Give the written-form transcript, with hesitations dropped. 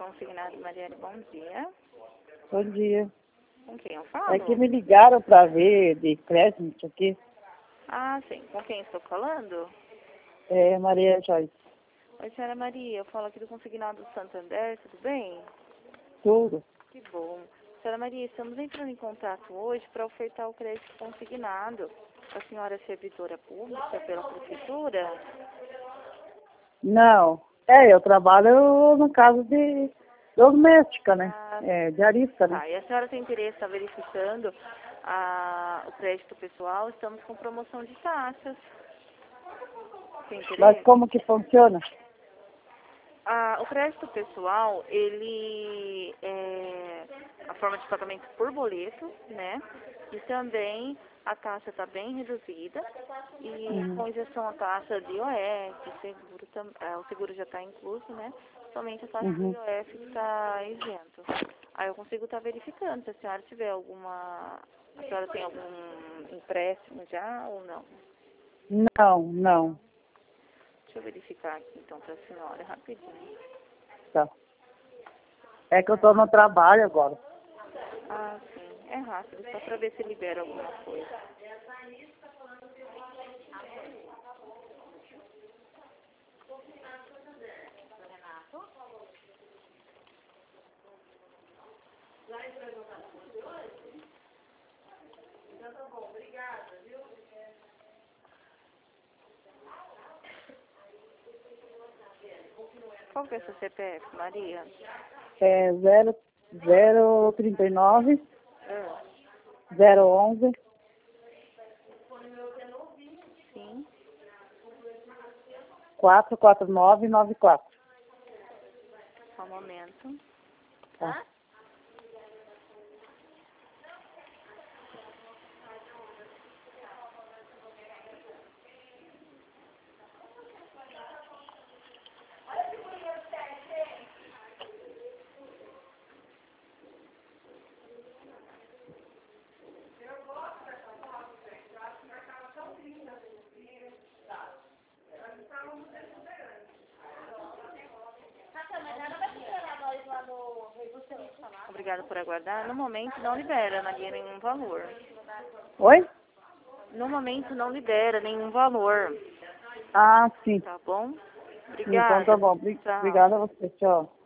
Consignado Mariane, bom dia. Bom dia. Com quem eu falo? É que me ligaram para ver de crédito, não sei o quê. Ah, sim. Com quem estou falando? É Maria Joyce. Oi, senhora Maria. Eu falo aqui do Consignado Santander, tudo bem? Tudo. Que bom. Senhora Maria, estamos entrando em contato hoje para ofertar o crédito consignado. A senhora é servidora pública pela prefeitura? Não. Eu trabalho no caso de doméstica, né? Diarista, né? Tá. E a senhora tem interesse, está verificando o crédito pessoal? Estamos com promoção de taxas. Tem interesse? Mas como que funciona? O crédito pessoal, ele é a forma de pagamento por boleto, né? E também a taxa está bem reduzida e com isenção a taxa de IOF, seguro, o seguro já está incluso, né? Somente a taxa de IOF está isento. Aí eu consigo estar verificando se a senhora tiver a senhora tem algum empréstimo já ou não? Não. Deixa eu verificar aqui então para a senhora, rapidinho. Tá. É que eu tô no trabalho agora. Ah, sim. É rápido, só para ver se libera alguma coisa. Qual que é o seu CPF, Maria? É 039 011 Sim. 44994. Só um momento. Tá. Obrigada por aguardar. No momento não libera, Maria, nenhum valor. Oi? No momento não libera nenhum valor. Ah, sim. Tá bom? Então Obrigada. tá bom. Tchau. Obrigada a você. Tchau.